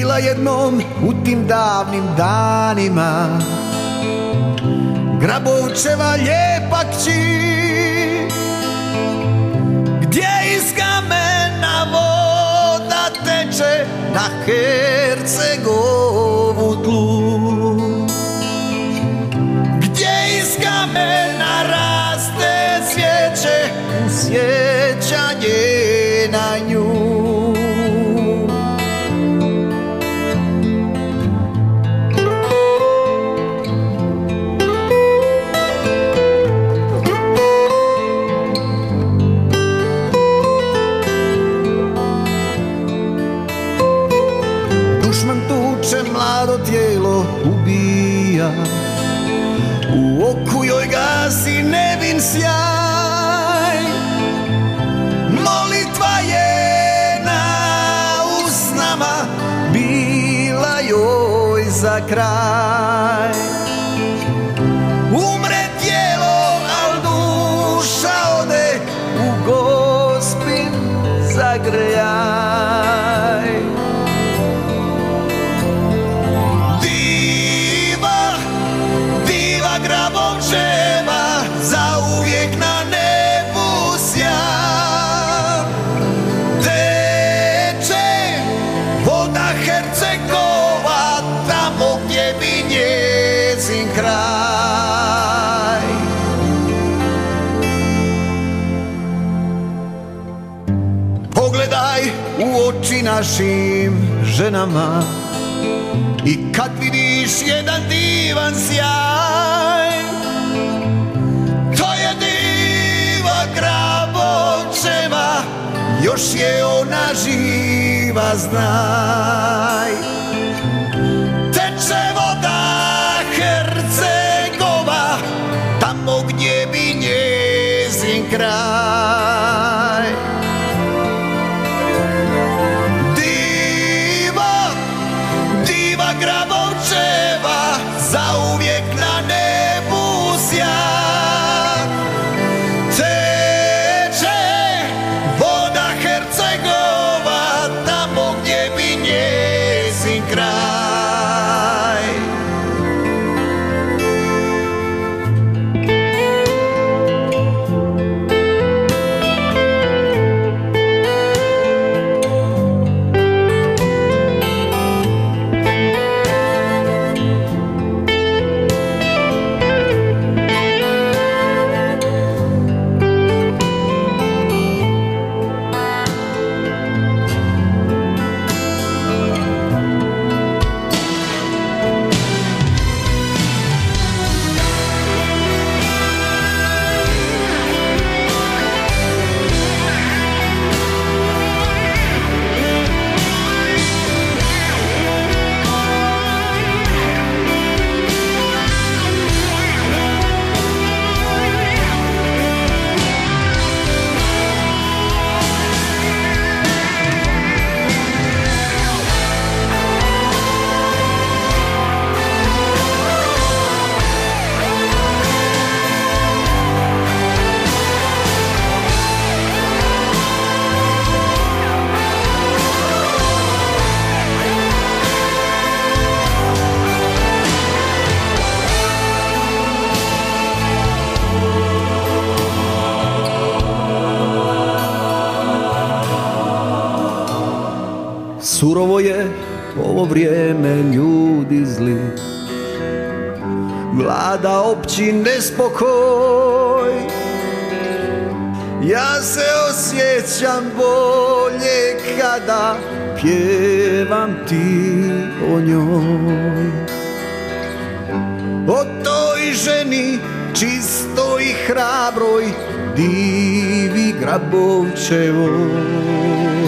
bila jednom u tim davnim danima Grabovčeva lijepa kći, gdje iz kamena voda teče na Hercegovu tlu, gdje iz kamena raste cvijeće u sjećanje na nju. Dušman tuče, mlado tijelo ubija, u oku joj gasi nevin sjaj. Molitva je na usnama bila joj za kraj. Umre tijelo, al duša ode u Gospin zagrljaj. Diva Grabovčeva zauvijek na nebu sja. Teče voda Hercegova tamo gdje bi njezin kraj. Pogledaj u oči našim ženama i kad vidiš jedan divan sjaj, to je diva Grabovčeva, još je ona živa, znaj. Teče voda Hercegova tamo gdje bi njezin kraj. Diva Grabovčeva zauvijek na nebu sja. Teče voda Hercegova tamo gdje bi njezin kraj. Surovo je ovo vrijeme, ljudi zli, vlada opći nespokoj. Ja se osjećam bolje kada pjevam ti o njoj, o toj ženi čistoj i hrabroj, divi Grabovčevoj.